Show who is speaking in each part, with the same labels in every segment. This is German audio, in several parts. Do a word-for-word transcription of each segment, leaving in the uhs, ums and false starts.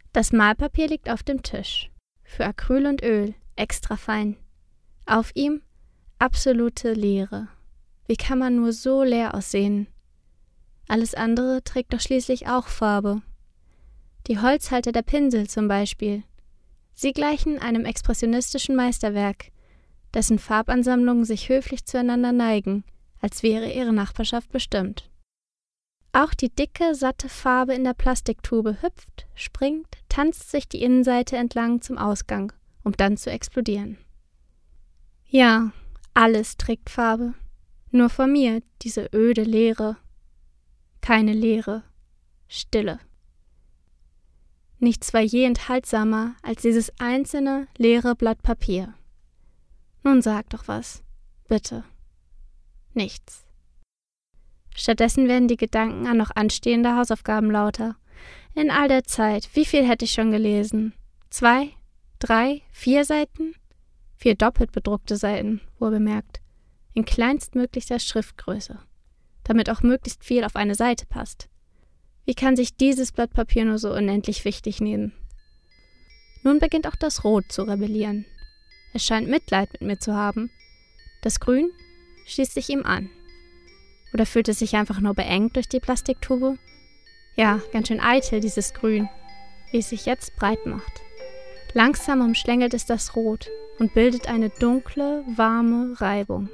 Speaker 1: Das Malpapier liegt auf dem Tisch. Für Acryl und Öl, extra fein. Auf ihm absolute Leere. Wie kann man nur so leer aussehen? Alles andere trägt doch schließlich auch Farbe. Die Holzhalter der Pinsel zum Beispiel. Sie gleichen einem expressionistischen Meisterwerk, dessen Farbansammlungen sich höflich zueinander neigen, als wäre ihre Nachbarschaft bestimmt. Auch die dicke, satte Farbe in der Plastiktube hüpft, springt, tanzt sich die Innenseite entlang zum Ausgang, um dann zu explodieren. Ja, alles trägt Farbe. Nur vor mir diese öde Leere. Keine Leere, Stille. Nichts war je enthaltsamer als dieses einzelne, leere Blatt Papier. Nun sag doch was, bitte. Nichts. Stattdessen werden die Gedanken an noch anstehende Hausaufgaben lauter. In all der Zeit, wie viel hätte ich schon gelesen? Zwei? Drei? Vier Seiten? Vier doppelt bedruckte Seiten, wohlbemerkt, in kleinstmöglichster Schriftgröße, damit auch möglichst viel auf eine Seite passt. Wie kann sich dieses Blatt Papier nur so unendlich wichtig nehmen? Nun beginnt auch das Rot zu rebellieren. Es scheint Mitleid mit mir zu haben. Das Grün schließt sich ihm an. Oder fühlt es sich einfach nur beengt durch die Plastiktube? Ja, ganz schön eitel, dieses Grün, wie es sich jetzt breit macht. Langsam umschlängelt es das Rot und bildet eine dunkle, warme Reibung.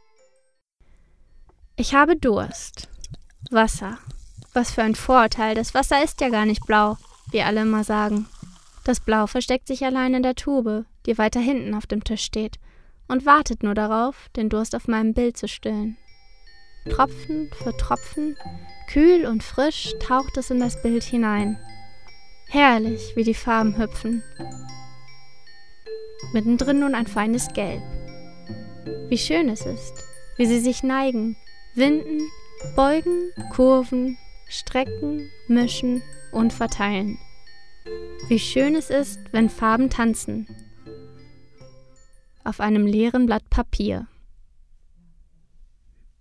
Speaker 1: Ich habe Durst. Wasser. Was für ein Vorurteil, das Wasser ist ja gar nicht blau, wie alle immer sagen. Das Blau versteckt sich allein in der Tube, die weiter hinten auf dem Tisch steht, und wartet nur darauf, den Durst auf meinem Bild zu stillen. Tropfen für Tropfen, kühl und frisch taucht es in das Bild hinein. Herrlich, wie die Farben hüpfen. Mittendrin nun ein feines Gelb. Wie schön es ist, wie sie sich neigen, winden, beugen, kurven, strecken, mischen und verteilen. Wie schön es ist, wenn Farben tanzen. Auf einem leeren Blatt Papier.